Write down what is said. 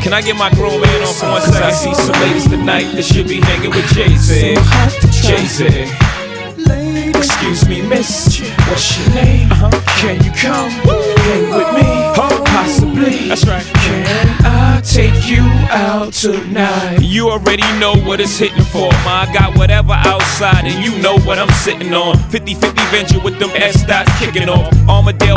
Can I get my grown man on for 1 second? I see some ladies tonight that should be hanging with Jay-Z. Jay-Z. Excuse me, miss, what's your name? Can you come hang with me? Possibly. That's right. Can I take you out tonight? You already know what it's hitting for. I got whatever outside and you know what I'm sitting on. 50-50 venture with them S-dots kicking off. Armadale